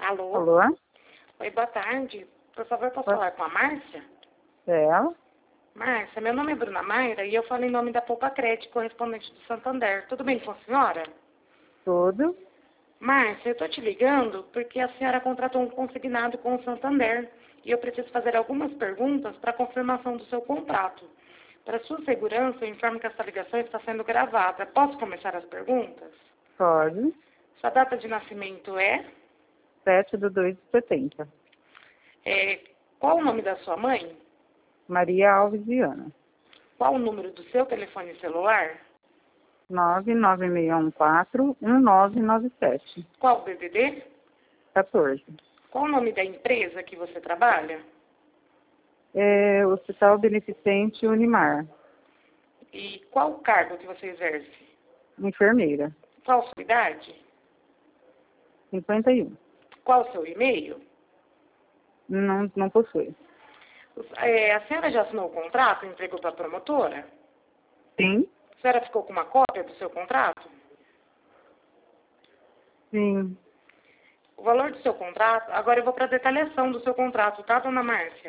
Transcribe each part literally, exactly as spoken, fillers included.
Alô? Alô? Oi, boa tarde. Por favor, posso Boa- falar com a Márcia? É ela? Márcia, meu nome é Bruna Mayra e eu falo em nome da Poupa Crédito, correspondente do Santander. Tudo bem com a senhora? Tudo? Márcia, eu estou te ligando porque a senhora contratou um consignado com o Santander e eu preciso fazer algumas perguntas para confirmação do seu contrato. Para sua segurança, eu informo que essa ligação está sendo gravada. Posso começar as perguntas? Pode. Sua data de nascimento é? sete de dois de setenta. é qual o nome da sua mãe? Maria Alves Viana. Qual o número do seu telefone celular? nove nove seis um quatro um nove nove sete. Qual o D D D? quatorze. Qual o nome da empresa que você trabalha? É Hospital Beneficente Unimar. E qual o cargo que você exerce? Enfermeira. Qual a sua idade? cinquenta e um. Qual o seu e-mail? Não, não possui. É, a senhora já assinou o contrato e entregou para a promotora? Sim? A senhora ficou com uma cópia do seu contrato? Sim. O valor do seu contrato... Agora eu vou para a detalhação do seu contrato, tá, dona Márcia?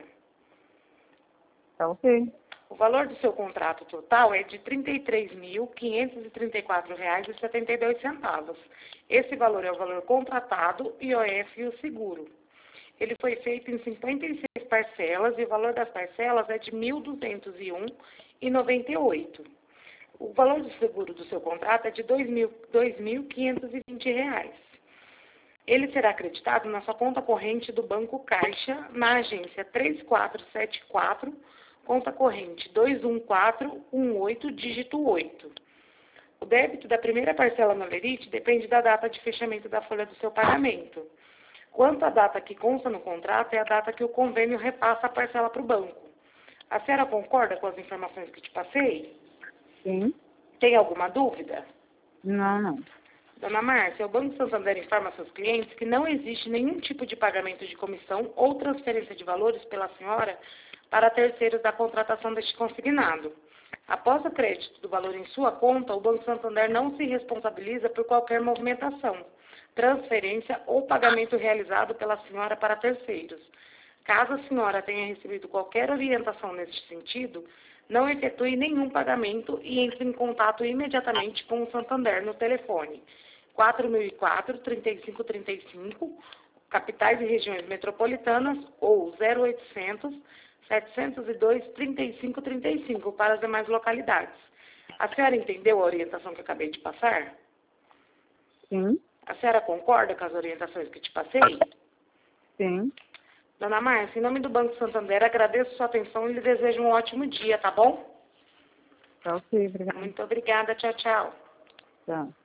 Tá ok. O valor do seu contrato total é de trinta e três mil, quinhentos e trinta e quatro reais e setenta e dois centavos. Esse valor é o valor contratado, I O F e o seguro. Ele foi feito em cinquenta e seis parcelas e o valor das parcelas é de mil duzentos e um reais e noventa e oito centavos. O valor do seguro do seu contrato é de dois mil quinhentos e vinte reais. Ele será acreditado na sua conta corrente do Banco Caixa, na agência três quatro sete quatro, conta corrente dois um quatro um oito, dígito oito. O débito da primeira parcela na Lerite depende da data de fechamento da folha do seu pagamento. Quanto à data que consta no contrato, é a data que o convênio repassa a parcela para o banco. A senhora concorda com as informações que te passei? Sim? Tem alguma dúvida? Não, não. Dona Márcia, o Banco Santander informa a seus clientes que não existe nenhum tipo de pagamento de comissão ou transferência de valores pela senhora para terceiros da contratação deste consignado. Após o crédito do valor em sua conta, o Banco Santander não se responsabiliza por qualquer movimentação, transferência ou pagamento realizado pela senhora para terceiros. Caso a senhora tenha recebido qualquer orientação nesse sentido, não efetue nenhum pagamento e entre em contato imediatamente com o Santander no telefone quatro mil e quatro, trinta e cinco trinta e cinco, capitais e regiões metropolitanas, ou zero oitocentos, setecentos e dois, trinta e cinco trinta e cinco para as demais localidades. A senhora entendeu a orientação que eu acabei de passar? Sim? A senhora concorda com as orientações que te passei? Sim. Dona Márcia, em nome do Banco Santander, agradeço sua atenção e lhe desejo um ótimo dia, tá bom? Tá ok, obrigada. Muito obrigada. Tchau, tchau. Tchau.